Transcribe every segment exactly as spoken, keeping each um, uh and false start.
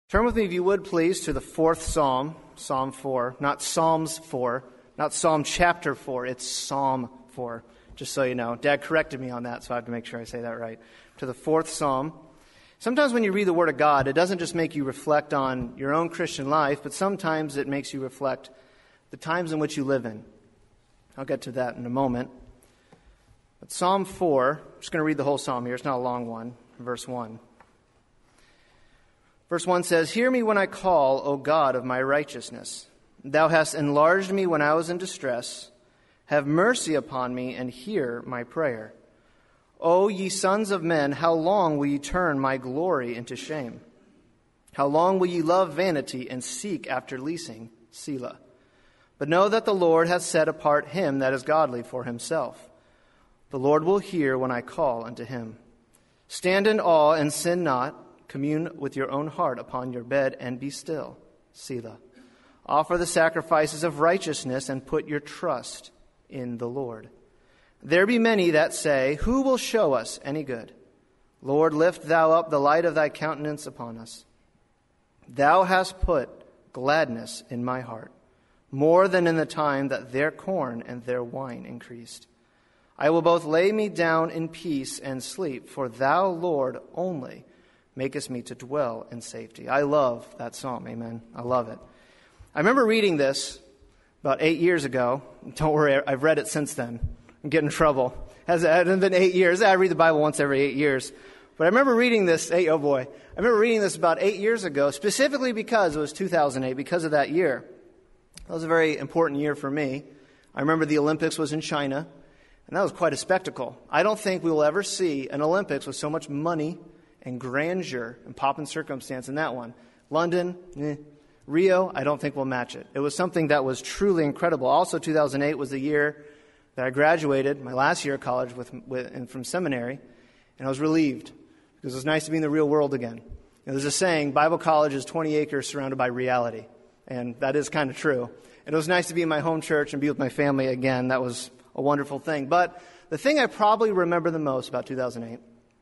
Turn with me, if you would, please, to the fourth Psalm, Psalm four, not Psalms four, not Psalm chapter four, it's Psalm four, just so you know. Dad corrected me on that, so I have to make sure I say that right. To the fourth Psalm. Sometimes when you read the Word of God, it doesn't just make you reflect on your own Christian life, but sometimes it makes you reflect the times in which you live in. I'll get to that in a moment. But Psalm four, I'm just going to read the whole psalm here. It's not a long one. Verse one. Verse one says, "Hear me when I call, O God of my righteousness. Thou hast enlarged me when I was in distress. Have mercy upon me and hear my prayer. O ye sons of men, how long will ye turn my glory into shame? How long will ye love vanity and seek after leasing? Selah. But know that the Lord hath set apart him that is godly for himself. The Lord will hear when I call unto him. Stand in awe and sin not. Commune with your own heart upon your bed and be still. Selah. Offer the sacrifices of righteousness and put your trust in the Lord. There be many that say, Who will show us any good? Lord, lift thou up the light of thy countenance upon us. Thou hast put gladness in my heart, more than in the time that their corn and their wine increased. I will both lay me down in peace and sleep, for thou, Lord, only makest me to dwell in safety." I love that psalm, amen. I love it. I remember reading this about eight years ago. Don't worry, I've read it since then. I'm getting in trouble. It hasn't been eight years. I read the Bible once every eight years. But I remember reading this, eight, oh boy. I remember reading this about eight years ago, specifically because it was two thousand eight, because of that year. That was a very important year for me. I remember the Olympics was in China, and that was quite a spectacle. I don't think we will ever see an Olympics with so much money and grandeur and pomp and circumstance in that one. London, eh. Rio, I don't think will match it. It was something that was truly incredible. Also, two thousand eight was the year that I graduated, my last year of college with, with, and from seminary, and I was relieved because it was nice to be in the real world again. You know, there's a saying, Bible college is twenty acres surrounded by reality, and that is kind of true. And it was nice to be in my home church and be with my family again. That was a wonderful thing. But the thing I probably remember the most about two thousand eight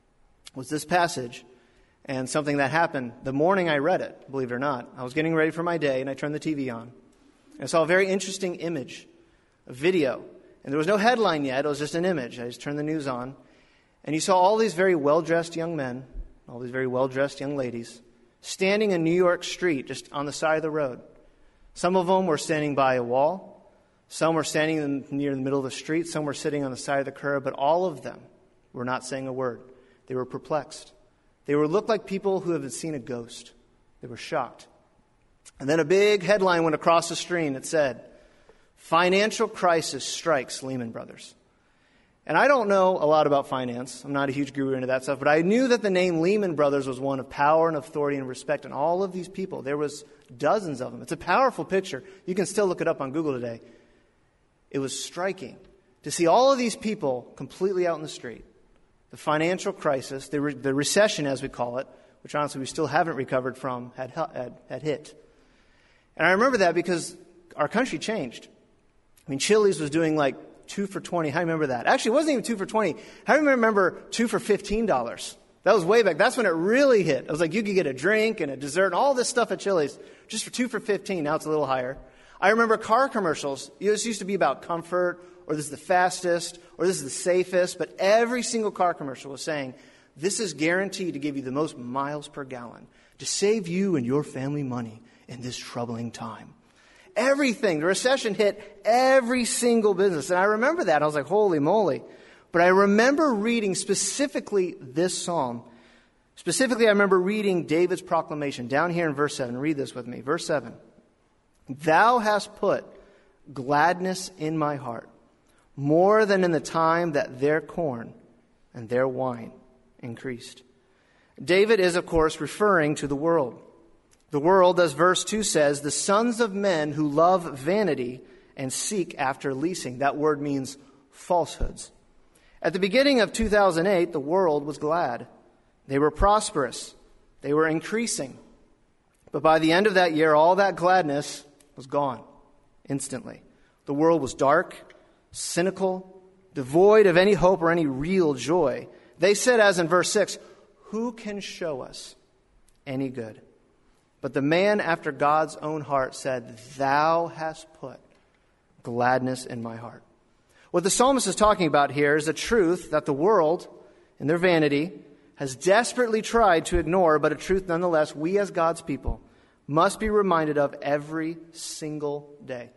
was this passage and something that happened the morning I read it, believe it or not. I was getting ready for my day, and I turned the T V on. And I saw a very interesting image, a video. And there was no headline yet. It was just an image. I just turned the news on. And you saw all these very well-dressed young men, all these very well-dressed young ladies, standing in New York street, just on the side of the road. Some of them were standing by a wall. Some were standing in, near the middle of the street. Some were sitting on the side of the curb. But all of them were not saying a word. They were perplexed. They were looked like people who had seen a ghost. They were shocked. And then a big headline went across the screen. It said, "Financial crisis strikes Lehman Brothers." And I don't know a lot about finance. I'm not a huge guru into that stuff. But I knew that the name Lehman Brothers was one of power and authority and respect. And all of these people, there was dozens of them. It's a powerful picture. You can still look it up on Google today. It was striking to see all of these people completely out in the street. The financial crisis, the, re- the recession as we call it, which honestly we still haven't recovered from, had, had, had hit. And I remember that because our country changed. I mean, Chili's was doing like two for twenty. How do you remember that? Actually, it wasn't even two for twenty. How do you remember two for fifteen dollars? That was way back. That's when it really hit. It was like you could get a drink and a dessert and all this stuff at Chili's just for two for fifteen. Now it's a little higher. I remember car commercials. This used to be about comfort, or this is the fastest, or this is the safest. But every single car commercial was saying, this is guaranteed to give you the most miles per gallon, to save you and your family money in this troubling time. Everything. The recession hit every single business. And I remember that. I was like, holy moly. But I remember reading specifically this psalm. Specifically, I remember reading David's proclamation down here in verse seven. Read this with me. Verse seven. "Thou hast put gladness in my heart, more than in the time that their corn and their wine increased." David is, of course, referring to the world. The world, as verse two says, the sons of men who love vanity and seek after leasing. That word means falsehoods. At the beginning of two thousand eight, the world was glad. They were prosperous. They were increasing. But by the end of that year, all that gladness was gone instantly. The world was dark, cynical, devoid of any hope or any real joy. They said, as in verse six, "Who can show us any good?" But the man after God's own heart said, thou hast put gladness in my heart. What the psalmist is talking about here is a truth that the world, in their vanity, has desperately tried to ignore, but a truth nonetheless we as God's people must be reminded of every single day.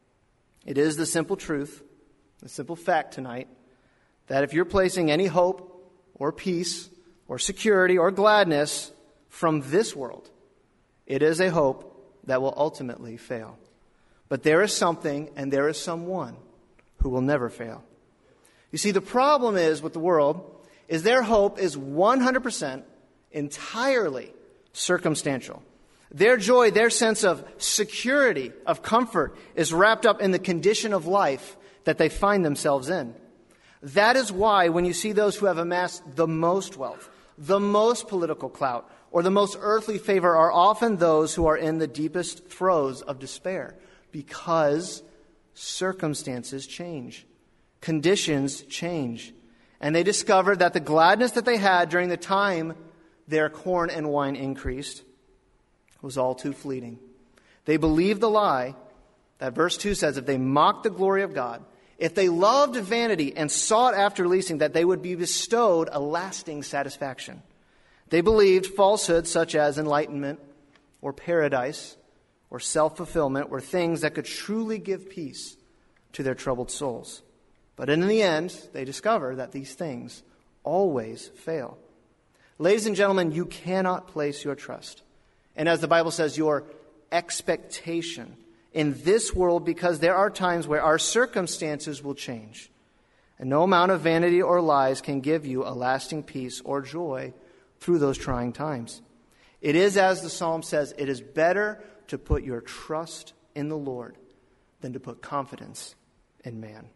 It is the simple truth, the simple fact tonight, that if you're placing any hope or peace or security or gladness from this world, it is a hope that will ultimately fail. But there is something and there is someone who will never fail. You see, the problem is with the world is their hope is one hundred percent entirely circumstantial. Their joy, their sense of security, of comfort, is wrapped up in the condition of life that they find themselves in. That is why when you see those who have amassed the most wealth, the most political clout, or the most earthly favor are often those who are in the deepest throes of despair, because circumstances change, conditions change, and they discover that the gladness that they had during the time their corn and wine increased was all too fleeting. They believed the lie that verse two says, if they mocked the glory of God, if they loved vanity and sought after leasing, that they would be bestowed a lasting satisfaction. They believed falsehoods such as enlightenment or paradise or self-fulfillment were things that could truly give peace to their troubled souls. But in the end, they discover that these things always fail. Ladies and gentlemen, you cannot place your trust, and as the Bible says, your expectation in this world, because there are times where our circumstances will change. And no amount of vanity or lies can give you a lasting peace or joy through those trying times. It is, as the psalm says, it is better to put your trust in the Lord than to put confidence in man.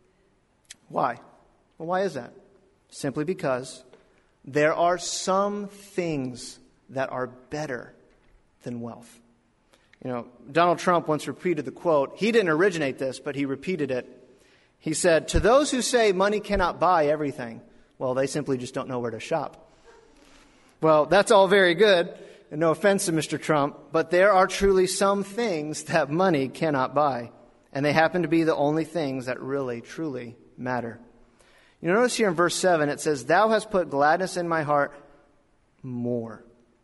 Why? Well, why is that? Simply because there are some things that are better than wealth. You know, Donald Trump once repeated the quote. He didn't originate this, but he repeated it. He said, to those who say money cannot buy everything, well, they simply just don't know where to shop. Well, that's all very good, and no offense to Mister Trump, but there are truly some things that money cannot buy, and they happen to be the only things that really, truly matter. You notice here in verse seven, it says, thou hast put gladness in my heart more.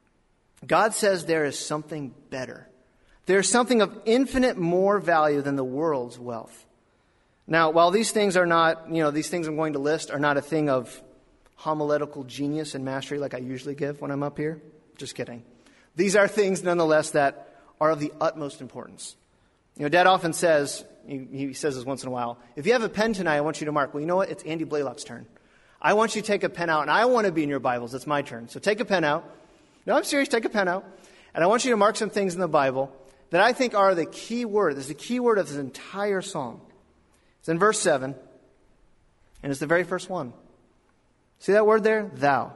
God says there is something better. There is something of infinite more value than the world's wealth. Now, while these things are not, you know, these things I'm going to list are not a thing of homiletical genius and mastery like I usually give when I'm up here. Just kidding. These are things, nonetheless, that are of the utmost importance. You know, Dad often says, he, he says this once in a while, if you have a pen tonight, I want you to mark, well, you know what? It's Andy Blaylock's turn. I want you to take a pen out, and I want to be in your Bibles. It's my turn. So take a pen out. No, I'm serious. Take a pen out. And I want you to mark some things in the Bible that I think are the key word. This is the key word of this entire psalm. It's in verse seven, and it's the very first one. See that word there? Thou.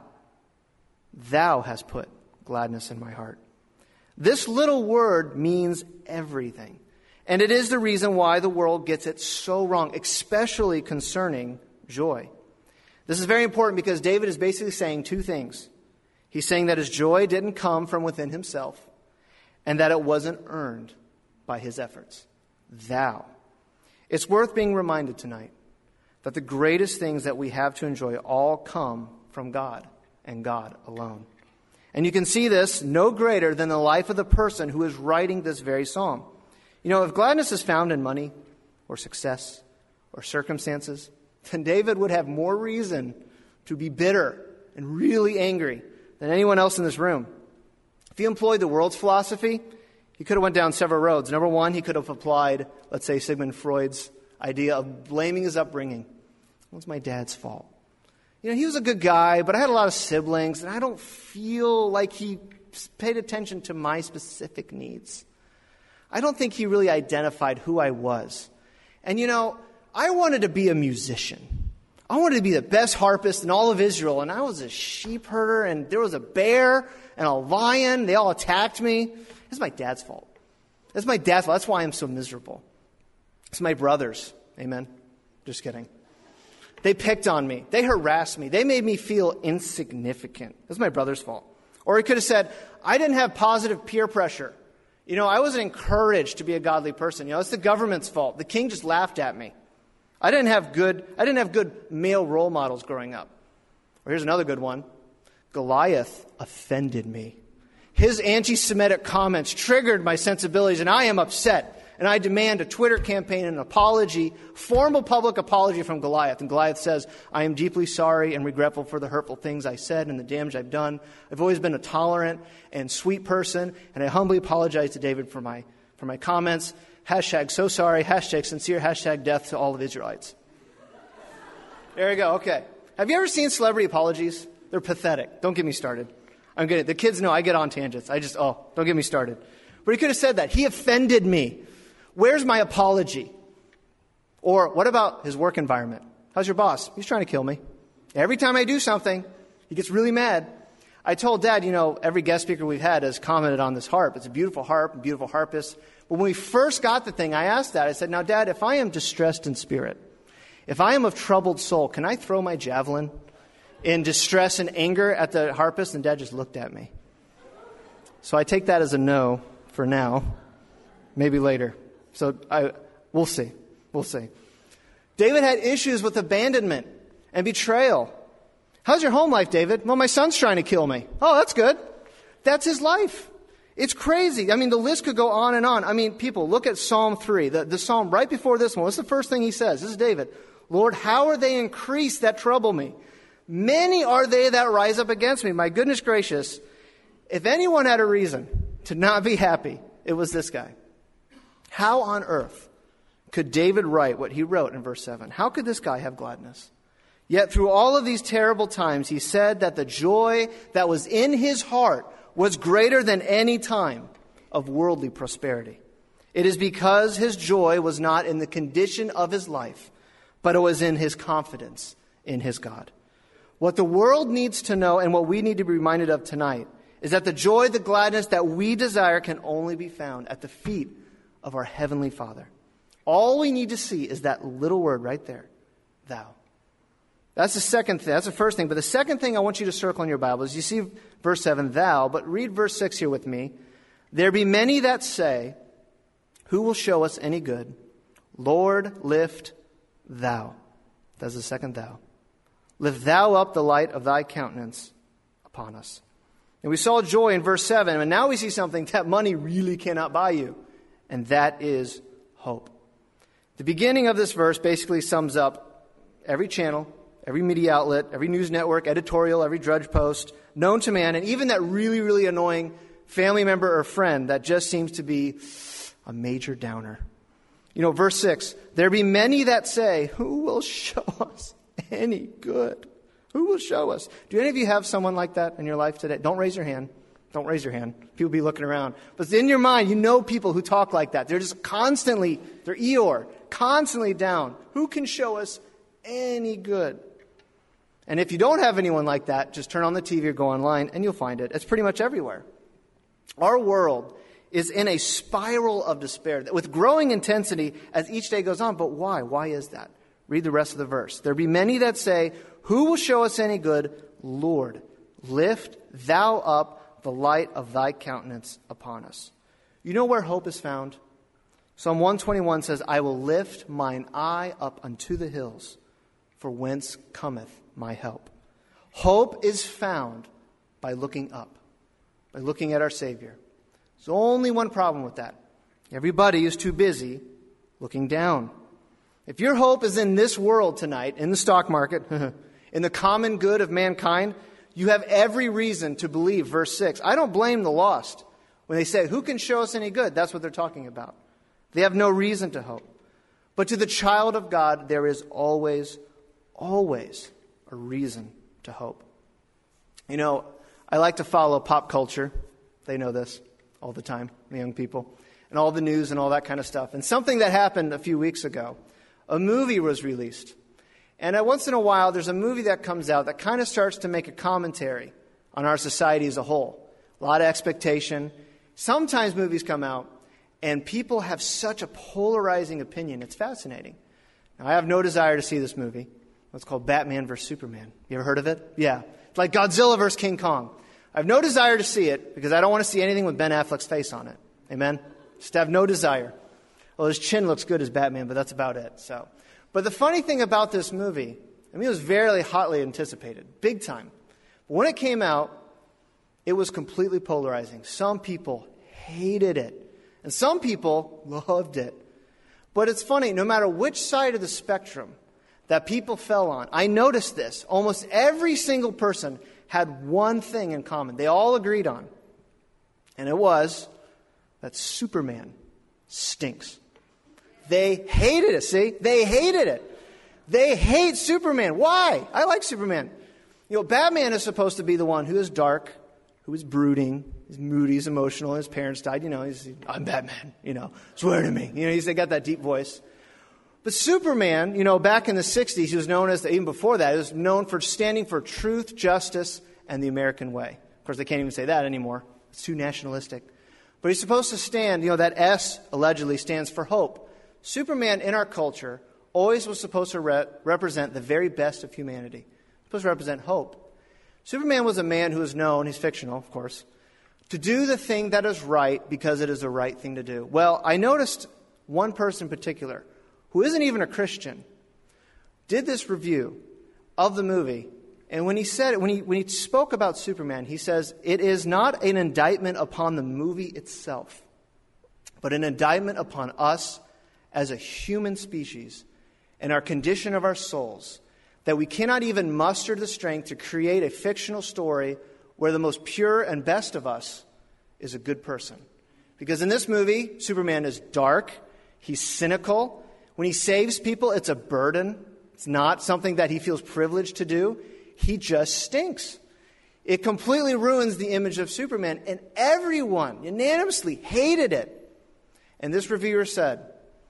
Thou hast put gladness in my heart. This little word means everything. And it is the reason why the world gets it so wrong, especially concerning joy. This is very important because David is basically saying two things. He's saying that his joy didn't come from within himself and that it wasn't earned by his efforts. Thou. It's worth being reminded tonight that the greatest things that we have to enjoy all come from God and God alone. And you can see this no greater than the life of the person who is writing this very psalm. You know, if gladness is found in money or success or circumstances, then David would have more reason to be bitter and really angry than anyone else in this room. If he employed the world's philosophy, he could have went down several roads. Number one, he could have applied, let's say, Sigmund Freud's idea of blaming his upbringing. It was my dad's fault. You know, he was a good guy, but I had a lot of siblings, and I don't feel like he paid attention to my specific needs. I don't think he really identified who I was. And, you know, I wanted to be a musician. I wanted to be the best harpist in all of Israel, and I was a sheep herder, and there was a bear and a lion. They all attacked me. It's my dad's fault. It's my dad's fault. That's why I'm so miserable. It's my brothers. Amen. Just kidding. They picked on me. They harassed me. They made me feel insignificant. It's my brother's fault. Or he could have said, I didn't have positive peer pressure. You know, I wasn't encouraged to be a godly person. You know, it's the government's fault. The king just laughed at me. I didn't have good, I didn't have good male role models growing up. Or here's another good one. Goliath offended me. His anti-Semitic comments triggered my sensibilities, and I am upset. And I demand a Twitter campaign, an apology, formal public apology from Goliath. And Goliath says, I am deeply sorry and regretful for the hurtful things I said and the damage I've done. I've always been a tolerant and sweet person, and I humbly apologize to David for my for my comments. Hashtag so sorry, hashtag sincere, hashtag death to all of Israelites. There you go, okay. Have you ever seen celebrity apologies? They're pathetic. Don't get me started. I'm good. The kids know I get on tangents. I just, oh, don't get me started. But he could have said that. He offended me. Where's my apology? Or what about his work environment? How's your boss? He's trying to kill me. Every time I do something, he gets really mad. I told Dad, you know, every guest speaker we've had has commented on this harp. It's a beautiful harp, a beautiful harpist. But when we first got the thing, I asked Dad, I said, now, Dad, if I am distressed in spirit, if I am of troubled soul, can I throw my javelin in distress and anger at the harpist? And Dad just looked at me. So I take that as a no for now, maybe later. So I, we'll see. We'll see. David had issues with abandonment and betrayal. How's your home life, David? Well, my son's trying to kill me. Oh, that's good. That's his life. It's crazy. I mean, the list could go on and on. I mean, people, look at Psalm three, the, the psalm right before this one. What's the first thing he says? This is David. Lord, how are they increased that trouble me? Many are they that rise up against me. My goodness gracious, if anyone had a reason to not be happy, it was this guy. How on earth could David write what he wrote in verse seven? How could this guy have gladness? Yet through all of these terrible times, he said that the joy that was in his heart was greater than any time of worldly prosperity. It is because his joy was not in the condition of his life, but it was in his confidence in his God. What the world needs to know and what we need to be reminded of tonight is that the joy, the gladness that we desire can only be found at the feet of our Heavenly Father. All we need to see is that little word right there, thou. That's the second thing. That's the first thing. But the second thing I want you to circle in your Bible is you see verse seven, thou, but read verse six here with me. There be many that say, who will show us any good? Lord, lift thou. That's the second thou. Lift thou up the light of thy countenance upon us. And we saw joy in verse seven, and now we see something that money really cannot buy you, and that is hope. The beginning of this verse basically sums up every channel, every media outlet, every news network, editorial, every drudge post known to man, and even that really, really annoying family member or friend that just seems to be a major downer. You know, verse six, there be many that say, who will show us any good? Who will show us? Do any of you have someone like that in your life today? Don't raise your hand. Don't raise your hand. People be looking around. But in your mind, you know people who talk like that. They're just constantly, they're Eeyore, constantly down. Who can show us any good? And if you don't have anyone like that, just turn on the T V or go online and you'll find it. It's pretty much everywhere. Our world is in a spiral of despair with growing intensity as each day goes on. But why? Why is that? Read the rest of the verse. There be many that say, who will show us any good? Lord, lift thou up the light of thy countenance upon us. You know where hope is found? Psalm one twenty-one says, I will lift mine eye up unto the hills, for whence cometh my help. Hope is found by looking up, by looking at our Savior. There's only one problem with that. Everybody is too busy looking down. If your hope is in this world tonight, in the stock market, in the common good of mankind, you have every reason to believe verse six. I don't blame the lost. When they say, who can show us any good? That's what they're talking about. They have no reason to hope. But to the child of God, there is always, always a reason to hope. You know, I like to follow pop culture. They know this all the time, the young people, and all the news and all that kind of stuff. And something that happened a few weeks ago, a movie was released. And once in a while, there's a movie that comes out that kind of starts to make a commentary on our society as a whole. A lot of expectation. Sometimes movies come out, and people have such a polarizing opinion. It's fascinating. Now, I have no desire to see this movie. It's called Batman versus Superman. You ever heard of it? Yeah. It's like Godzilla versus King Kong. I have no desire to see it because I don't want to see anything with Ben Affleck's face on it. Amen? Just have no desire. Well, his chin looks good as Batman, but that's about it. So, but the funny thing about this movie, I mean, it was very hotly anticipated, big time. But when it came out, it was completely polarizing. Some people hated it, and some people loved it. But it's funny, no matter which side of the spectrum that people fell on, I noticed this. Almost every single person had one thing in common. They all agreed on. And it was that Superman stinks. They hated it, see? They hated it. They hate Superman. Why? I like Superman. You know, Batman is supposed to be the one who is dark, who is brooding, he's moody, he's emotional, his parents died. You know, he's, I'm Batman, you know, swear to me. You know, he's got that deep voice. But Superman, you know, back in the sixties, he was known as, even before that, he was known for standing for truth, justice, and the American way. Of course, they can't even say that anymore. It's too nationalistic. But he's supposed to stand, you know, that S allegedly stands for hope. Superman in our culture always was supposed to re- represent the very best of humanity. Supposed to represent hope. Superman was a man who was known, he's fictional, of course, to do the thing that is right because it is the right thing to do. Well, I noticed one person in particular, who isn't even a Christian, did this review of the movie. And when he said it, when he when he spoke about Superman, he says, it is not an indictment upon the movie itself, but an indictment upon us as a human species and our condition of our souls, that we cannot even muster the strength to create a fictional story where the most pure and best of us is a good person. Because in this movie, Superman is dark, he's cynical. When he saves people, it's a burden. It's not something that he feels privileged to do. He just stinks. It completely ruins the image of Superman, and everyone unanimously hated it. And this reviewer said,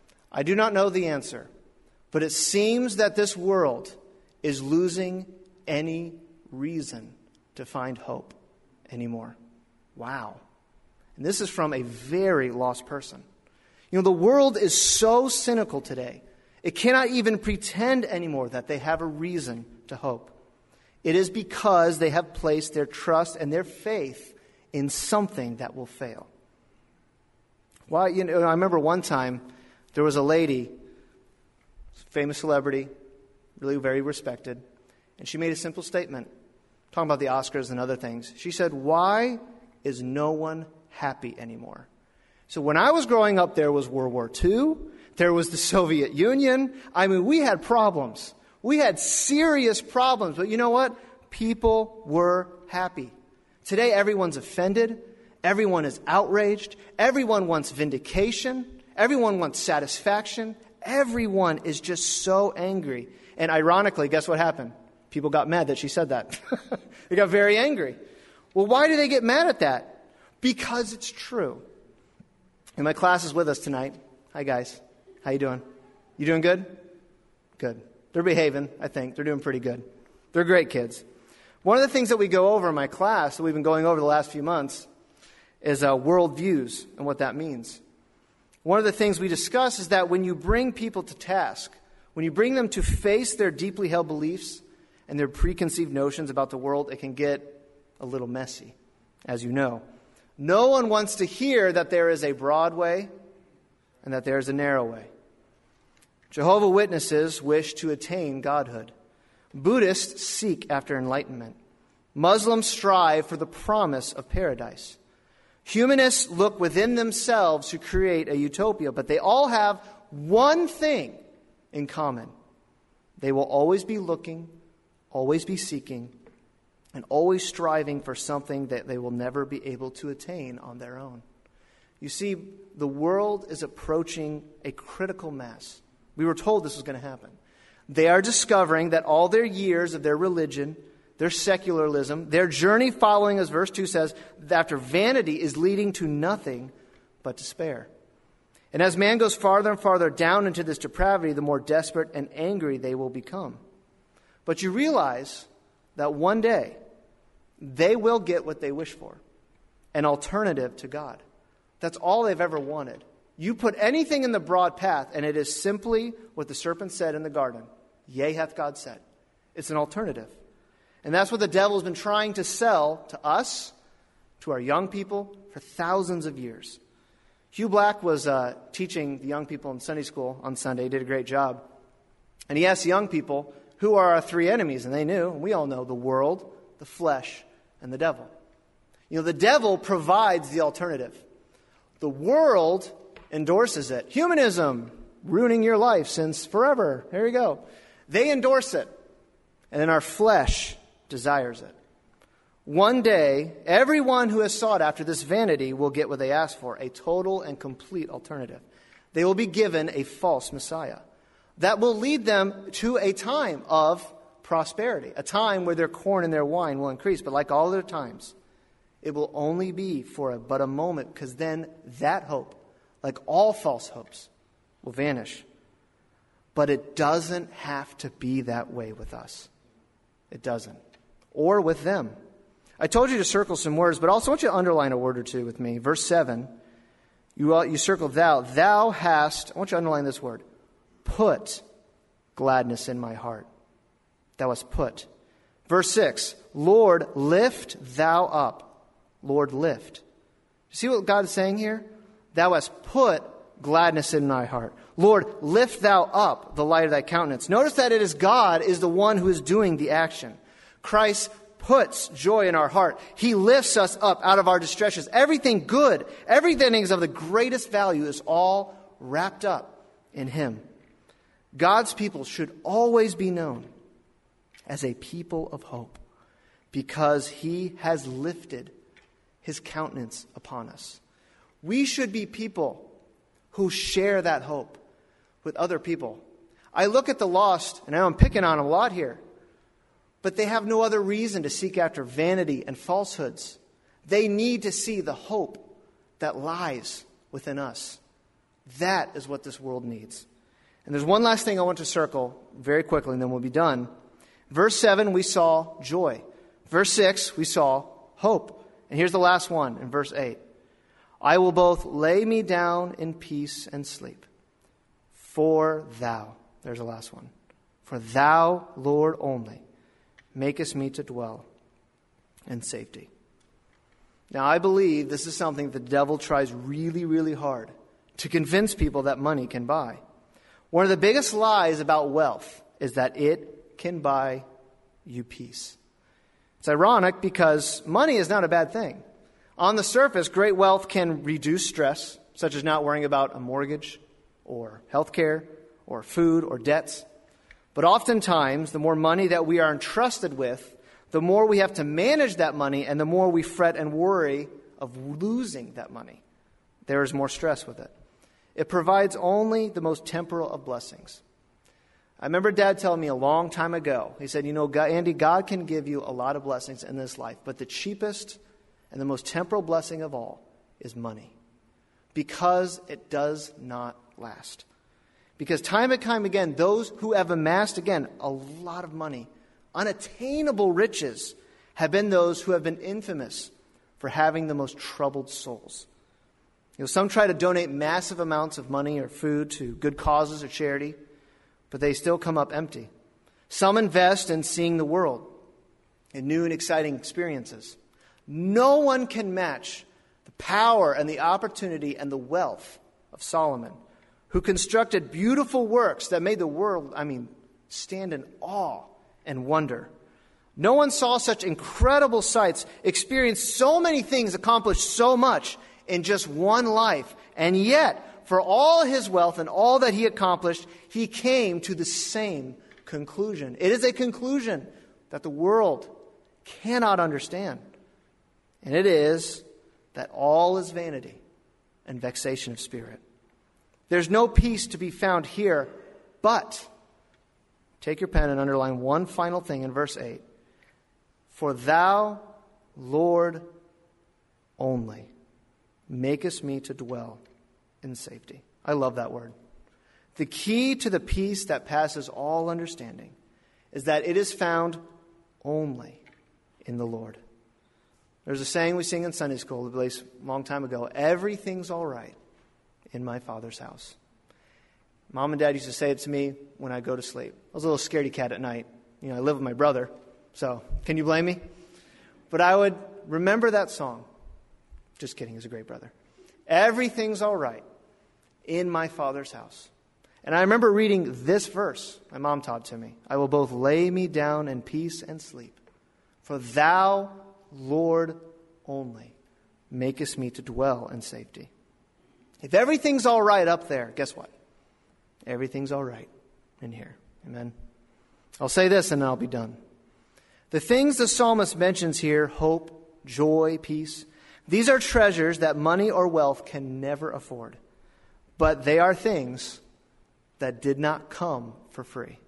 I do not know the answer, but it seems that this world is losing any reason to find hope anymore. Wow. And this is from a very lost person. You know, the world is so cynical today, it cannot even pretend anymore that they have a reason to hope. It is because they have placed their trust and their faith in something that will fail. Well, you know, I remember one time there was a lady, famous celebrity, really very respected, and she made a simple statement, talking about the Oscars and other things. She said, why is no one happy anymore? So when I was growing up, there was World War Two, there was the Soviet Union. I mean, we had problems. We had serious problems, but you know what? People were happy. Today, everyone's offended. Everyone is outraged. Everyone wants vindication. Everyone wants satisfaction. Everyone is just so angry. And ironically, guess what happened? People got mad that she said that. They got very angry. Well, why do they get mad at that? Because it's true. And my class is with us tonight. Hi, guys. How you doing? You doing good? Good. They're behaving, I think. They're doing pretty good. They're great kids. One of the things that we go over in my class that we've been going over the last few months is uh, worldviews and what that means. One of the things we discuss is that when you bring people to task, when you bring them to face their deeply held beliefs and their preconceived notions about the world, it can get a little messy, as you know. No one wants to hear that there is a broad way and that there is a narrow way. Jehovah's Witnesses wish to attain godhood. Buddhists seek after enlightenment. Muslims strive for the promise of paradise. Humanists look within themselves to create a utopia, but they all have one thing in common. They will always be looking, always be seeking, and always striving for something that they will never be able to attain on their own. You see, the world is approaching a critical mass. We were told this was going to happen. They are discovering that all their years of their religion, their secularism, their journey following, as verse two says, after vanity is leading to nothing but despair. And as man goes farther and farther down into this depravity, the more desperate and angry they will become. But you realize that one day they will get what they wish for, an alternative to God. That's all they've ever wanted. You put anything in the broad path, and it is simply what the serpent said in the garden. Yea, hath God said. It's an alternative. And that's what the devil has been trying to sell to us to our young people for thousands of years. Hugh Black was uh, teaching the young people in Sunday school on Sunday. He did a great job. And he asked the young people, who are our three enemies? And they knew, and we all know, the world, the flesh, and the devil. You know, the devil provides the alternative. The world endorses it. Humanism, ruining your life since forever. Here you go. They endorse it. And then our flesh desires it. One day, everyone who has sought after this vanity will get what they ask for, a total and complete alternative. They will be given a false Messiah that will lead them to a time of prosperity, a time where their corn and their wine will increase. But like all other times, it will only be for a, but a moment, because then that hope, like all false hopes, will vanish. But it doesn't have to be that way with us. It doesn't. Or with them. I told you to circle some words, but also I want you to underline a word or two with me. Verse seven, you, you circle thou. Thou hast, I want you to underline this word, put gladness in my heart. Thou hast put. Verse six, Lord, lift thou up. Lord, lift. See what God is saying here? Thou hast put gladness in thy heart. Lord, lift thou up the light of thy countenance. Notice that it is God is the one who is doing the action. Christ puts joy in our heart. He lifts us up out of our distresses. Everything good, everything is of the greatest value is all wrapped up in Him. God's people should always be known as a people of hope because He has lifted His countenance upon us. We should be people who share that hope with other people. I look at the lost, and I know I'm picking on them a lot here, but they have no other reason to seek after vanity and falsehoods. They need to see the hope that lies within us. That is what this world needs. And there's one last thing I want to circle very quickly, and then we'll be done. Verse seven, we saw joy. Verse six, we saw hope. And here's the last one in verse eight. I will both lay me down in peace and sleep. For thou, there's the last one. For thou, Lord only, makest me to dwell in safety. Now, I believe this is something the devil tries really, really hard to convince people that money can buy. One of the biggest lies about wealth is that it can buy you peace. It's ironic because money is not a bad thing. On the surface, great wealth can reduce stress, such as not worrying about a mortgage or health care or food or debts. But oftentimes, the more money that we are entrusted with, the more we have to manage that money and the more we fret and worry of losing that money. There is more stress with it. It provides only the most temporal of blessings. I remember Dad telling me a long time ago, he said, you know, God, Andy, God can give you a lot of blessings in this life, but the cheapest and the most temporal blessing of all is money, because it does not last. Because time and time again, those who have amassed, again, a lot of money, unattainable riches, have been those who have been infamous for having the most troubled souls. You know, some try to donate massive amounts of money or food to good causes or charity, but they still come up empty. Some invest in seeing the world, in new and exciting experiences. No one can match the power and the opportunity and the wealth of Solomon, who constructed beautiful works that made the world, I mean, stand in awe and wonder. No one saw such incredible sights, experienced so many things, accomplished so much in just one life. And yet, for all his wealth and all that he accomplished, he came to the same conclusion. It is a conclusion that the world cannot understand. And it is that all is vanity and vexation of spirit. There's no peace to be found here, but take your pen and underline one final thing in verse eight. For thou, Lord only, makest me to dwell in safety. I love that word. The key to the peace that passes all understanding is that it is found only in the Lord. There's a saying we sing in Sunday school, a long time ago, everything's all right in my Father's house. Mom and Dad used to say it to me when I go to sleep. I was a little scaredy cat at night. You know, I live with my brother, so can you blame me? But I would remember that song. Just kidding, he's a great brother. Everything's all right in my Father's house. And I remember reading this verse my mom taught to me. I will both lay me down in peace and sleep. For thou, Lord, only makest me to dwell in safety. If everything's all right up there, guess what? Everything's all right in here. Amen. I'll say this and then I'll be done. The things the psalmist mentions here, hope, joy, peace, these are treasures that money or wealth can never afford. But they are things that did not come for free.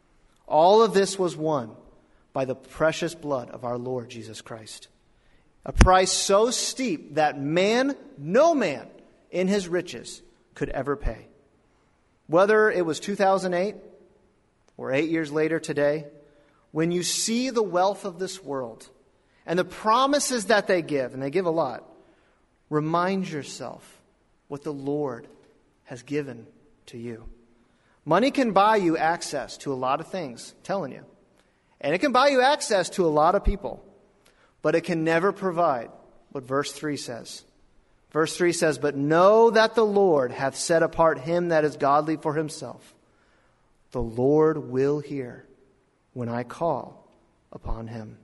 All of this was won by the precious blood of our Lord Jesus Christ. A price so steep that man, no man in his riches could ever pay. Whether it was two thousand eight or eight years later today, when you see the wealth of this world and the promises that they give, and they give a lot, remind yourself what the Lord has given to you. Money can buy you access to a lot of things, I'm telling you. And it can buy you access to a lot of people. But it can never provide what verse three says. Verse three says, but know that the Lord hath set apart him that is godly for himself. The Lord will hear when I call upon him.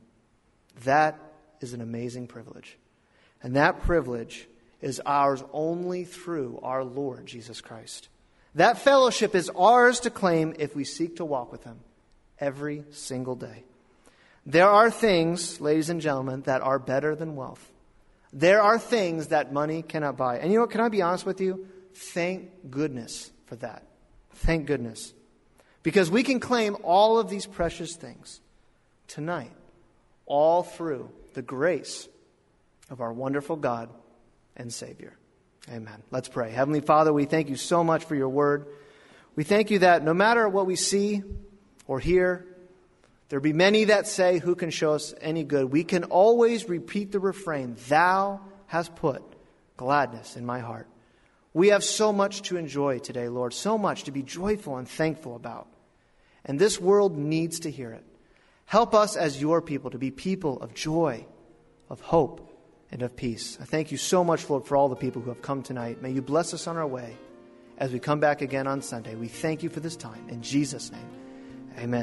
That is an amazing privilege. And that privilege is ours only through our Lord Jesus Christ. That fellowship is ours to claim if we seek to walk with him every single day. There are things, ladies and gentlemen, that are better than wealth. There are things that money cannot buy. And you know what? Can I be honest with you? Thank goodness for that. Thank goodness. Because we can claim all of these precious things tonight, all through the grace of our wonderful God and Savior. Amen. Let's pray. Heavenly Father, we thank you so much for your word. We thank you that no matter what we see or hear, there be many that say, who can show us any good? We can always repeat the refrain, thou hast put gladness in my heart. We have so much to enjoy today, Lord, so much to be joyful and thankful about. And this world needs to hear it. Help us as your people to be people of joy, of hope, and of peace. I thank you so much, Lord, for all the people who have come tonight. May you bless us on our way as we come back again on Sunday. We thank you for this time. In Jesus' name, amen.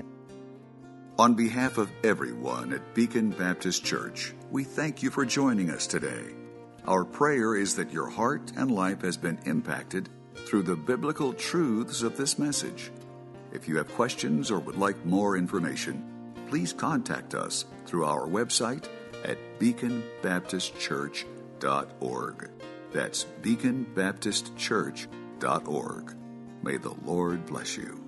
On behalf of everyone at Beacon Baptist Church, we thank you for joining us today. Our prayer is that your heart and life has been impacted through the biblical truths of this message. If you have questions or would like more information, please contact us through our website at beacon baptist church dot org. That's beacon baptist church dot org. May the Lord bless you.